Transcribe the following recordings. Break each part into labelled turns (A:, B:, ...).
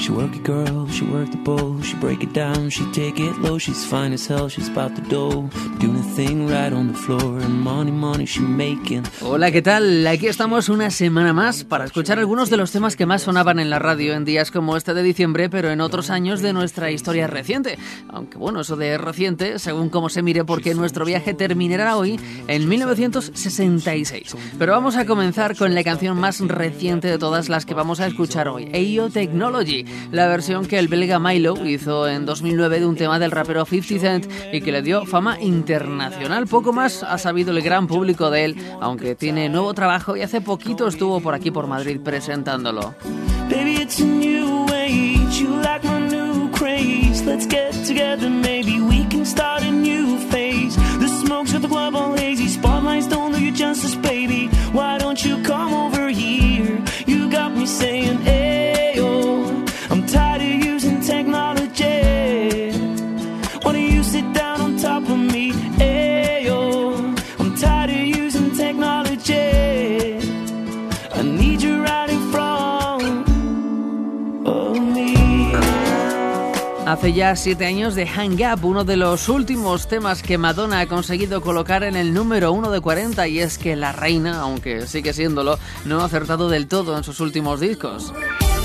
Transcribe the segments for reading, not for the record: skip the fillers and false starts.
A: She work it girl, she work the bowl, she break it down, she take it low, she's fine as hell, she's about the dough, doing a thing right on the floor, and money she making.
B: Hola, ¿qué tal? Aquí estamos una semana más para escuchar algunos de los temas que más sonaban en la radio en días como este de diciembre, pero en otros años de nuestra historia reciente. Aunque bueno, eso de reciente, según cómo se mire, porque nuestro viaje terminará hoy en 1966. Pero vamos a comenzar con la canción más reciente de todas las que vamos a escuchar hoy, AO Technology, la versión que el belga Milo hizo en 2009 de un tema del rapero 50 Cent y que le dio fama internacional. Poco más ha sabido el gran público de él, aunque tiene nuevo trabajo y hace poquito estuvo por aquí por Madrid presentándolo.
A: Baby, it's a new age, you like my new craze. Let's get together, maybe we can start a new phase. The smokes of the club all hazy, spotlights don't do you justice, baby. Why don't you come over here? You got me saying, ayo, I'm tired of using technology. Why don't you sit down on top of me, ayo, I'm tired of using technology. I need you right in front of me.
B: Hace ya 7 años de Hang Up, uno de los últimos temas que Madonna ha conseguido colocar en el número 1 de 40, y es que la reina, aunque sigue siéndolo, no ha acertado del todo en sus últimos discos.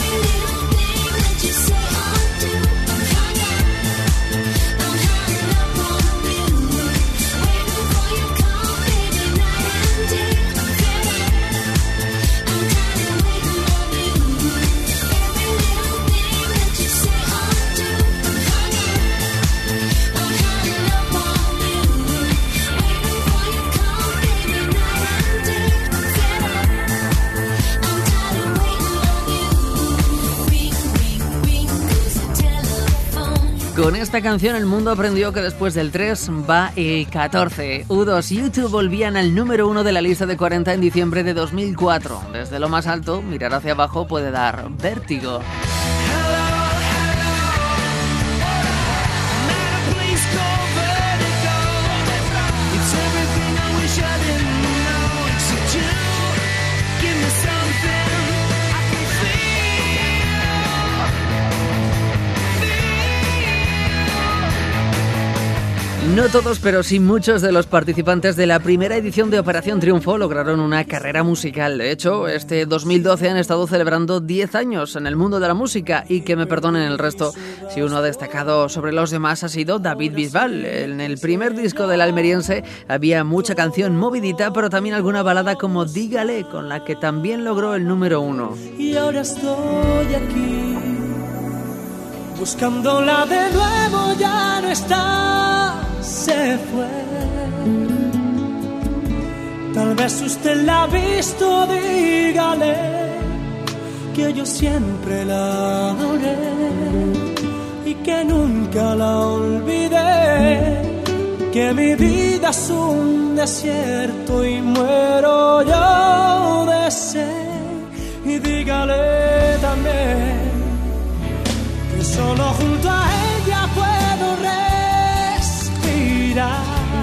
B: Con esta canción el mundo aprendió que después del 3 va el 14. U2 y U2 volvían al número 1 de la lista de 40 en diciembre de 2004. Desde lo más alto, mirar hacia abajo puede dar vértigo. No todos, pero sí muchos de los participantes de la primera edición de Operación Triunfo lograron una carrera musical. De hecho, este 2012 han estado celebrando 10 años en el mundo de la música, y que me perdonen el resto si uno ha destacado sobre los demás ha sido David Bisbal. En el primer disco del almeriense había mucha canción movidita, pero también alguna balada como Dígale, con la que también logró el número 1.
A: Y ahora estoy aquí, buscándola de nuevo, ya no está, se fue. Tal vez usted la ha visto, dígale que yo siempre la adoré y que nunca la olvidé, que mi vida es un desierto y muero yo de sed. Y dígale también que solo junto a ella puedo respirar.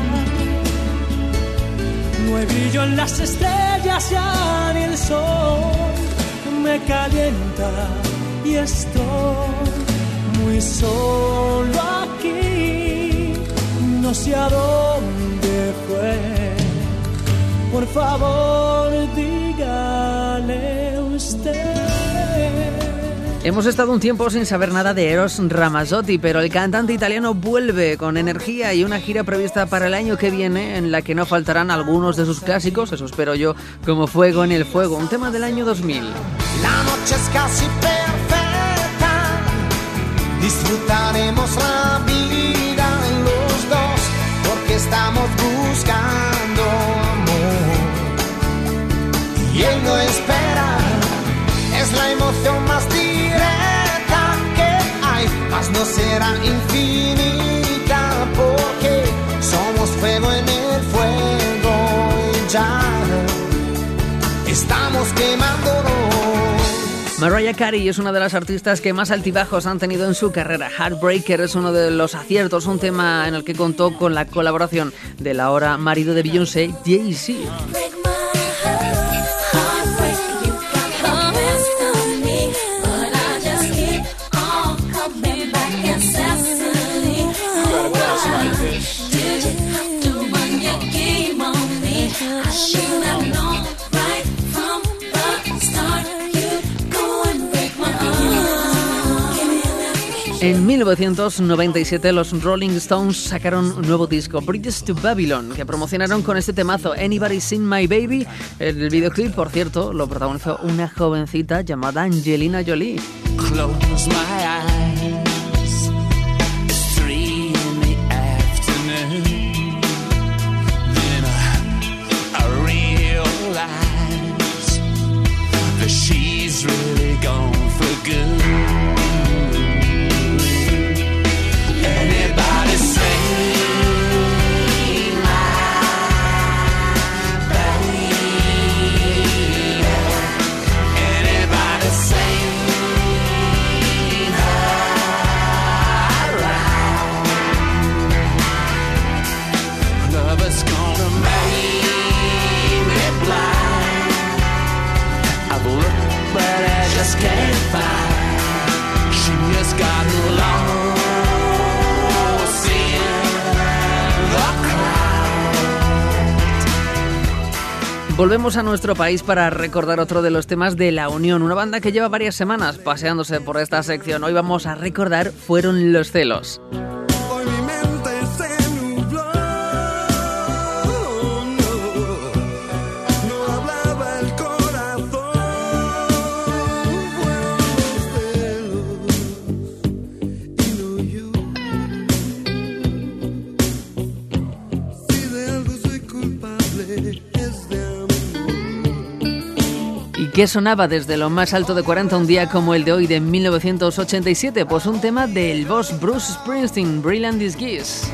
A: No hay brillo en las estrellas, ya ni el sol me calienta y estoy muy solo aquí. No sé a dónde fue, por favor dígale usted.
B: Hemos estado un tiempo sin saber nada de Eros Ramazzotti, pero el cantante italiano vuelve con energía y una gira prevista para el año que viene en la que no faltarán algunos de sus clásicos, eso espero yo, como Fuego en el Fuego, un tema del año 2000.
C: La noche es casi perfecta, disfrutaremos la vida los dos, porque estamos buscando amor y él no espera, es la emoción más directa que hay, mas no será infinita, porque somos fuego en el fuego y ya estamos quemándonos.
B: Mariah Carey es una de las artistas que más altibajos han tenido en su carrera. Heartbreaker es uno de los aciertos, un tema en el que contó con la colaboración del ahora marido de Beyoncé, Jay-Z. En 1997 los Rolling Stones sacaron un nuevo disco, Bridges to Babylon, que promocionaron con este temazo, Anybody Seen My Baby. El videoclip, por cierto, lo protagonizó una jovencita llamada Angelina Jolie.
A: Close my eyes, it's 3 in the afternoon. Then I realize that she's really gone for good. Anybody say my baby? Anybody say lover's gonna make me blind. I've looked but I just can't find. She has gotten lost in the crowd.
B: Volvemos a nuestro país para recordar otro de los temas de La Unión, una banda que lleva varias semanas paseándose por esta sección. Hoy vamos a recordar Fueron los celos. ¿Qué sonaba desde lo más alto de 40 un día como el de hoy de 1987? Pues un tema del boss Bruce Springsteen, Brilliant Disguise.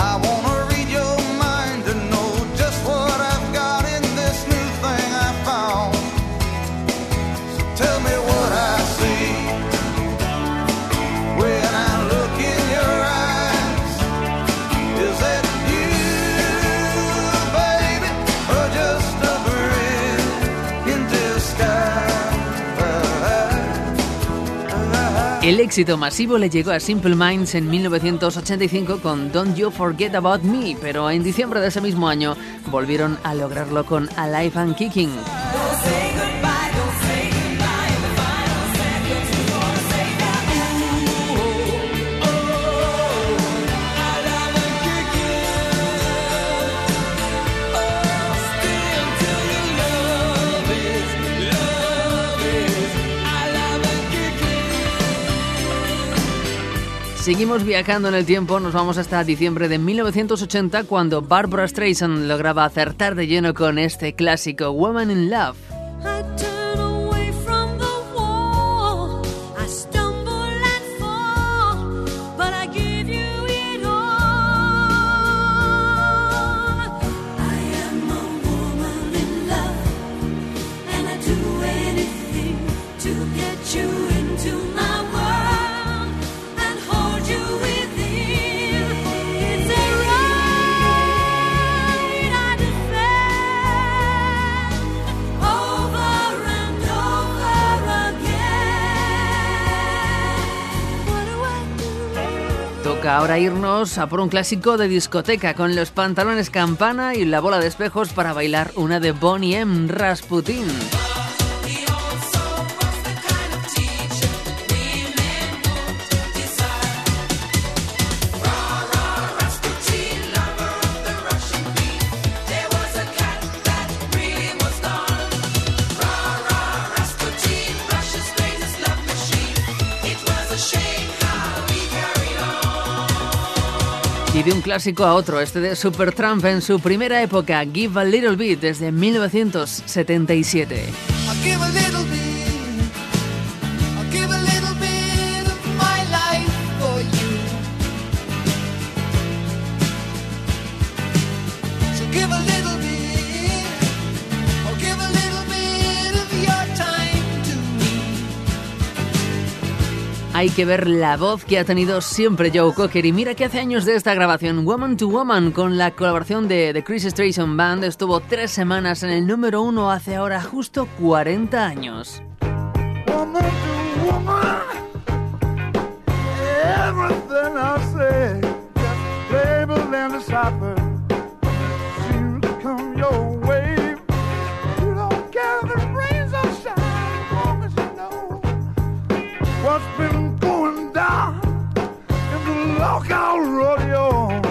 B: El éxito masivo le llegó a Simple Minds en 1985 con Don't You Forget About Me, pero en diciembre de ese mismo año volvieron a lograrlo con Alive and Kicking. Seguimos viajando en el tiempo, nos vamos hasta diciembre de 1980 cuando Barbra Streisand lograba acertar de lleno con este clásico Woman in Love. Ahora irnos a por un clásico de discoteca con los pantalones campana y la bola de espejos para bailar una de Boney M. Rasputin. Y de un clásico a otro, este de Supertramp en su primera época, Give a Little Bit, desde 1977. Hay que ver la voz que ha tenido siempre Joe Cocker y mira que hace años de esta grabación Woman to Woman con la colaboración de The Chris Streisand Band estuvo 3 semanas en el número 1 hace ahora justo 40 años.
D: Woman to woman, everything I say, just labeled and deciphered, seems to come your way. You don't care if it rains or shines, as long as you know what's been going down local rodeo.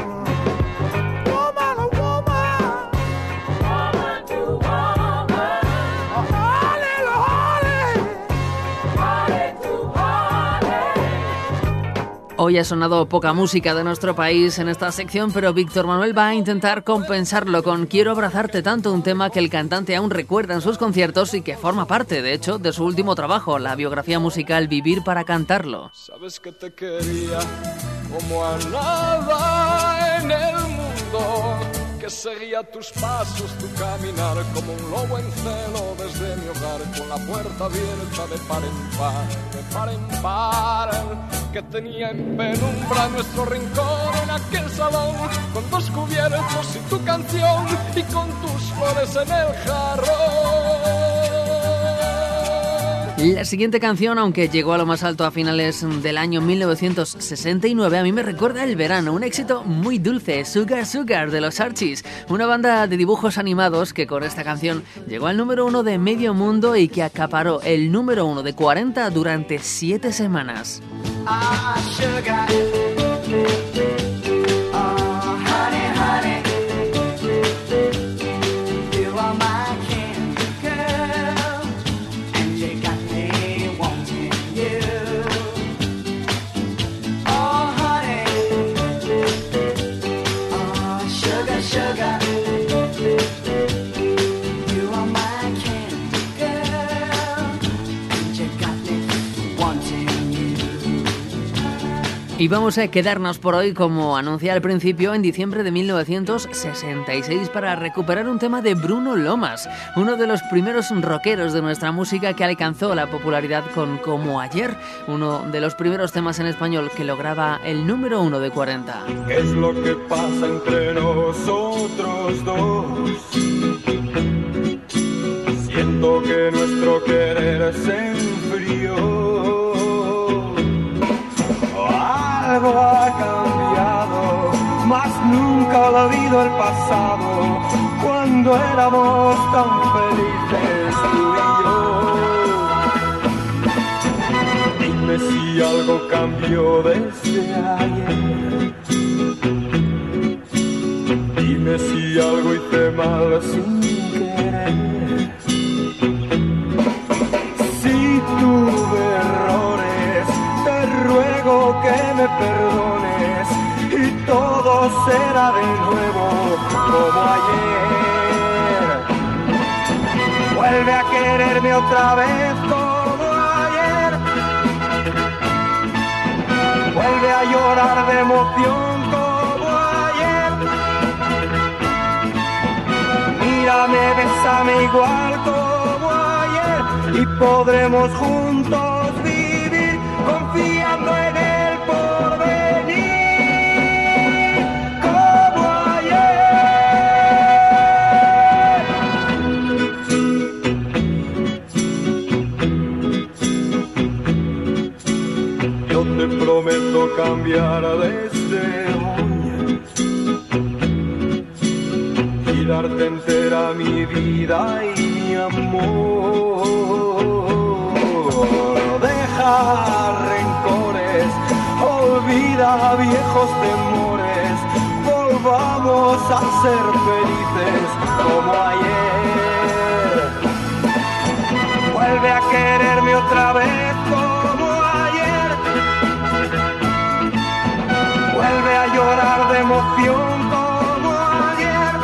D: Woman to woman, woman to woman, holly to holly, holly to holly.
B: Hoy ha sonado poca música de nuestro país en esta sección, pero Víctor Manuel va a intentar compensarlo con Quiero abrazarte tanto, un tema que el cantante aún recuerda en sus conciertos y que forma parte, de hecho, de su último trabajo, la biografía musical Vivir para cantarlo.
E: Sabes que te quería como a nada en el mundo, que seguía tus pasos, tu caminar como un lobo en celo desde mi hogar, con la puerta abierta de par en par, que tenía en penumbra nuestro rincón en aquel salón, con dos cubiertos y tu canción y con tus flores en el jarrón.
B: La siguiente canción, aunque llegó a lo más alto a finales del año 1969, a mí me recuerda el verano, un éxito muy dulce, Sugar Sugar de los Archies, una banda de dibujos animados que con esta canción llegó al número 1 de medio mundo y que acaparó el número 1 de 40 durante 7 semanas.
C: Ah, sugar. Oh, honey, honey. You are my candy girl, and you got me wanting you. Oh, honey. Oh, sugar, sugar. You are my candy girl, and you got me wanting you.
B: Y vamos a quedarnos por hoy, como anuncié al principio, en diciembre de 1966 para recuperar un tema de Bruno Lomas, uno de los primeros rockeros de nuestra música que alcanzó la popularidad con Como Ayer, uno de los primeros temas en español que lograba el número 1 de 40.
E: ¿Qué es lo que pasa entre nosotros dos? Siento que nuestro querer se enfrió. Algo ha cambiado, mas nunca ha olvido el pasado, cuando éramos tan felices tú y yo. Dime si algo cambió desde ayer. Dime si algo hice mal sin querer. Si tuve errores, te ruego que me perdones y todo será de nuevo como ayer. Vuelve a quererme otra vez como ayer. Vuelve a llorar de emoción como ayer. Mírame, bésame igual como ayer y podremos juntos vivir confiando en el porvenir como ayer. Yo te prometo cambiar desde hoy y darte entera mi vida y mi amor. Deja rencores, olvida viejos temores, volvamos a ser felices como ayer. Vuelve a quererme otra vez como ayer. Vuelve a llorar de emoción como ayer.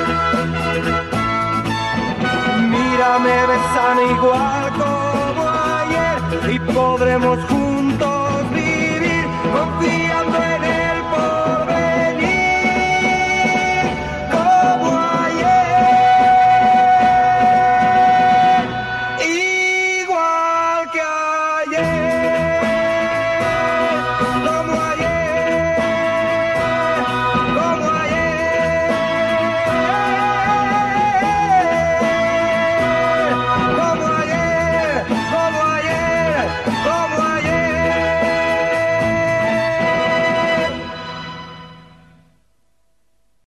E: Mírame, bésame igual como ayer y podremos juntos